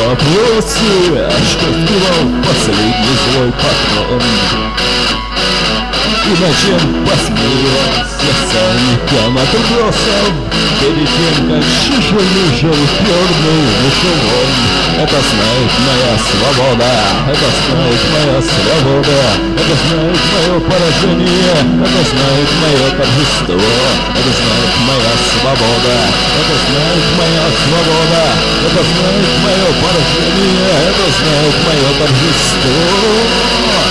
вопросы, что скрывал последний злой патрон. И на чем посмеялся Санька матросов перед тем, как шишел упёрнул ушел он. Это знает моя свобода, это знает моя свобода, это знает мое поражение, это знает мое торжество, это знает моя свобода, это знает моя свобода, это знает мое поражение, это знает мое торжество.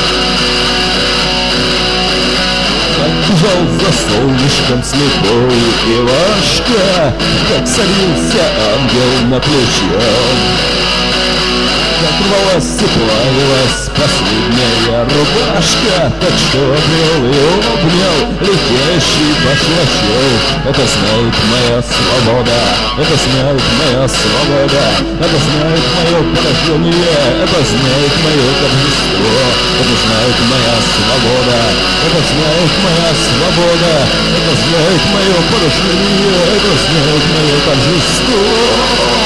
Бежал за солнышком слепой Ивашка, как садился ангел на плечо. Как рвалась и плавилась последняя рубашка, так что обрел и обнял летящий башлачок. Это знает моя свобода, это знает моя свобода, это знает мое поражение, это знает мое торжество, это знает моя свобода, это знает моя свобода, это знает мое поражение, это знает мое торжество.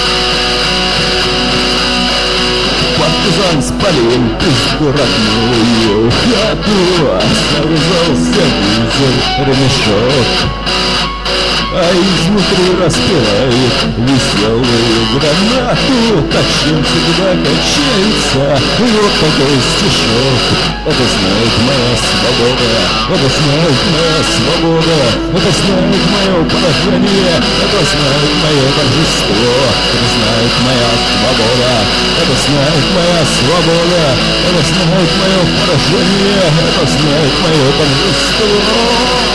Партизан спалил пизду родную хату, завязался визор ремешок, а изнутри распирает веселую гранату. Так чем всегда качается вот такой стишок. Это знает моя свобода, это знает моя свобода, это знает мое поражение, это знает мое торжество, это знает моя свобода, это знает моя свобода, это знает мое поражение, это знает мое торжество.